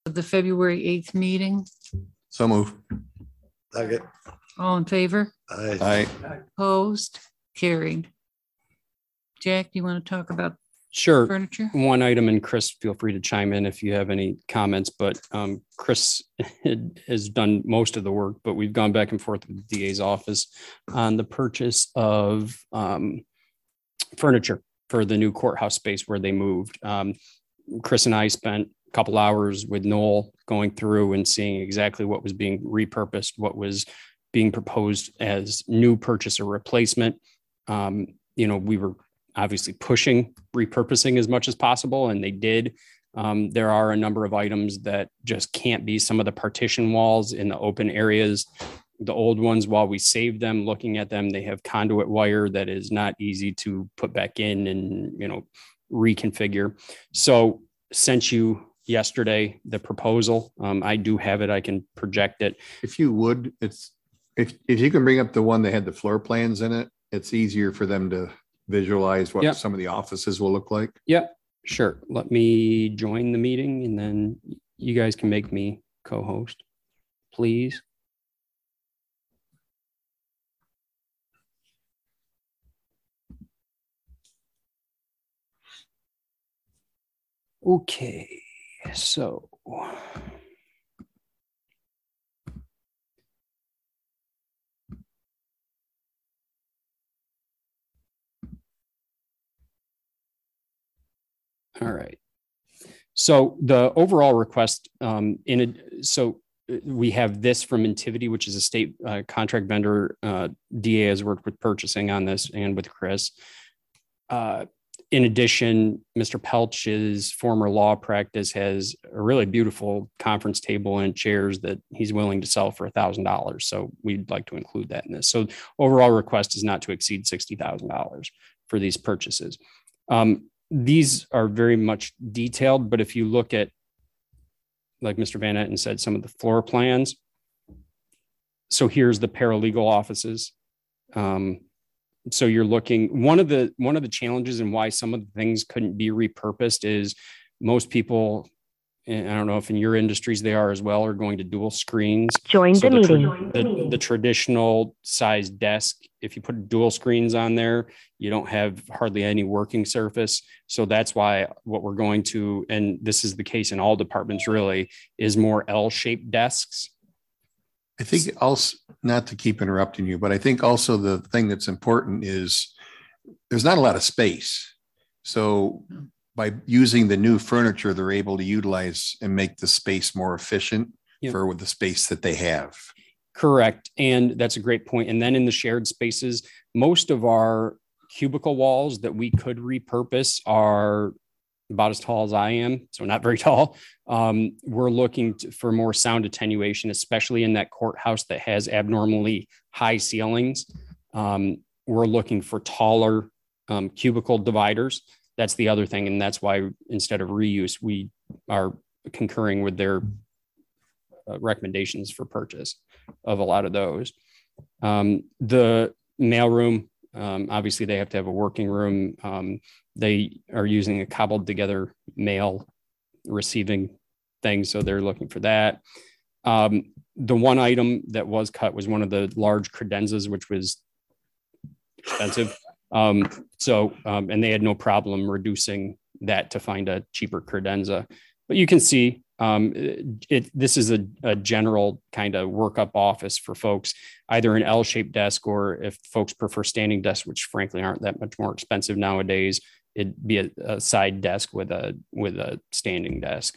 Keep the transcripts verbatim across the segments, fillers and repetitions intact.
of the February eighth meeting. So move. Second. All in favor? Aye. Aye. Opposed? Carried. Jack, do you want to talk about Sure. furniture? One item, and Chris, feel free to chime in if you have any comments, but um, Chris has done most of the work, but we've gone back and forth with the D A's office on the purchase of um, furniture for the new courthouse space where they moved. Um, Chris and I spent a couple hours with Noel going through and seeing exactly what was being repurposed, what was being proposed as new purchase or replacement. Um, you know, we were obviously pushing repurposing as much as possible, and they did. Um, there are a number of items that just can't be. Some of the partition walls in the open areas, the old ones, while we saved them, looking at them, they have conduit wire that is not easy to put back in and, you know, reconfigure. So sent you yesterday the proposal. Um, I do have it. I can project it. If you would, it's, if, if you can bring up the one that had the floor plans in it, it's easier for them to visualize what Yep. some of the offices will look like. Yep, sure. Let me join the meeting and then you guys can make me co-host, please. Okay, so. All right. So the overall request um, in a, so we have this from Intivity, which is a state uh, contract vendor. Uh, D A has worked with purchasing on this and with Chris. Uh, in addition, Mister Pelch's former law practice has a really beautiful conference table and chairs that he's willing to sell for a thousand dollars. So we'd like to include that in this. So overall request is not to exceed sixty thousand dollars for these purchases. Um, These are very much detailed, but if you look at, like Mister Van Etten said, some of the floor plans. So here's the paralegal offices. Um, so you're looking, one of the one of the challenges and why some of the things couldn't be repurposed is most people, and I don't know if in your industries they are as well, are going to dual screens. Join So the the, tra- meeting. the, the traditional size desk, if you put dual screens on there, you don't have hardly any working surface. So that's why what we're going to, and this is the case in all departments really, is more L-shaped desks. I think also, not to keep interrupting you, but I think also the thing that's important is there's not a lot of space. So by using the new furniture, they're able to utilize and make the space more efficient Yep. for the space that they have. Correct. And that's a great point. And then in the shared spaces, most of our cubicle walls that we could repurpose are about as tall as I am, so not very tall. Um, we're looking to, for more sound attenuation, especially in that courthouse that has abnormally high ceilings. Um, we're looking for taller um, cubicle dividers. That's the other thing. And that's why instead of reuse, we are concurring with their uh, recommendations for purchase of a lot of those. Um, the mailroom, um, obviously they have to have a working room. Um, they are using a cobbled together mail receiving thing. So they're looking for that. Um, the one item that was cut was one of the large credenzas, which was expensive. Um, so, um, and they had no problem reducing that to find a cheaper credenza, but you can see, um, it, it this is a, a general kind of workup office for folks, either an L-shaped desk, or if folks prefer standing desks, which frankly aren't that much more expensive nowadays, it'd be a, a side desk with a, with a standing desk.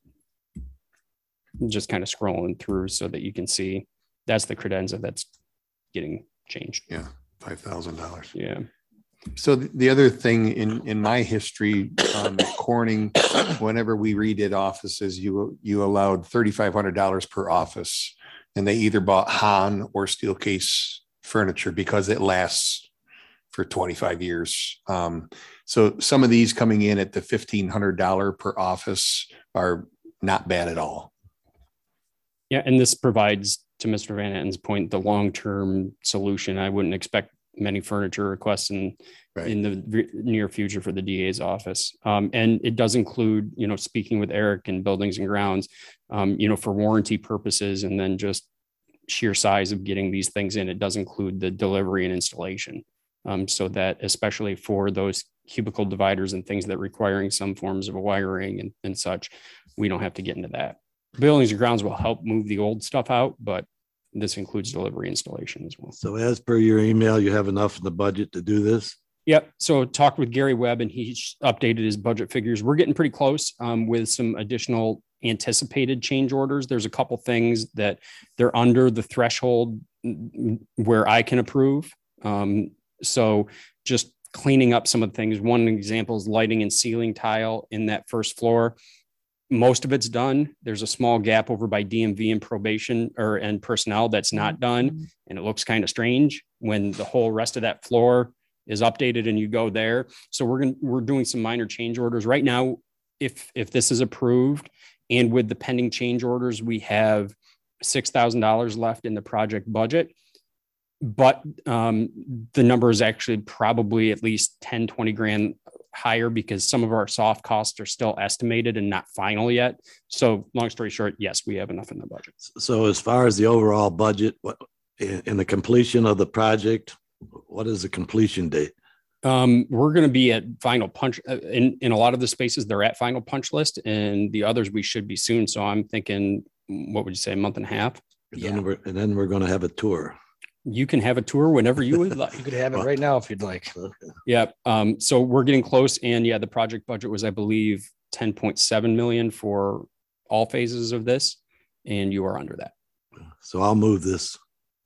Just kind of scrolling through so that you can see that's the credenza that's getting changed. Yeah. five thousand dollars. Yeah. So the other thing in, in my history, um, at Corning, whenever we redid offices, you, you allowed thirty-five hundred dollars per office, and they either bought Han or Steelcase furniture because it lasts for twenty-five years. Um, so some of these coming in at the fifteen hundred dollars per office are not bad at all. Yeah. And this provides, to Mister Van Etten's point, the long-term solution. I wouldn't expect many furniture requests in, Right. in the v- near future for the D A's office. Um, and it does include, you know, speaking with Eric and buildings and grounds, um, you know, for warranty purposes, and then just sheer size of getting these things in. It does include the delivery and installation. Um, so that especially for those cubicle dividers and things that requiring some forms of wiring and, and such, we don't have to get into that. Buildings and grounds will help move the old stuff out, but this includes delivery installation as well. So as per your email, you have enough in the budget to do this? Yep. So talked with Gary Webb and he updated his budget figures. We're getting pretty close um, with some additional anticipated change orders. There's a couple things that they're under the threshold where I can approve. Um, so just cleaning up some of the things. One example is lighting and ceiling tile in that first floor. Most of it's done. There's a small gap over by D M V and probation or and personnel that's not done. And it looks kind of strange when the whole rest of that floor is updated and you go there. So we're going to, we're doing some minor change orders right now. If, if this is approved and with the pending change orders, we have six thousand dollars left in the project budget, but um, the number is actually probably at least ten, twenty grand higher because some of our soft costs are still estimated and not final yet. So long story short, yes, we have enough in the budget. So as far as the overall budget, what in in the completion of the project, what is the completion date? Um, we're going to be at final punch uh, in, in a lot of the spaces. They're at final punch list and the others we should be soon. So I'm thinking, what would you say, a month and a half? And Yeah. then we're, and then we're going to have a tour. You can have a tour whenever you would like. You could have it right now if you'd like. Yeah. Um, so we're getting close. And yeah, the project budget was, I believe, ten point seven million for all phases of this. And you are under that. So I'll move this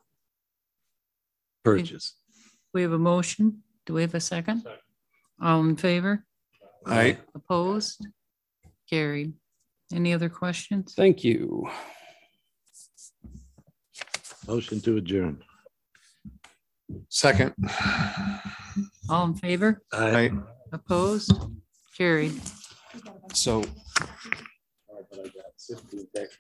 purchase. We have a motion. Do we have a second? All in favor? I, Opposed? Carried. Any other questions? Thank you. Motion to adjourn. second. All in favor? I I, Opposed? Carried. So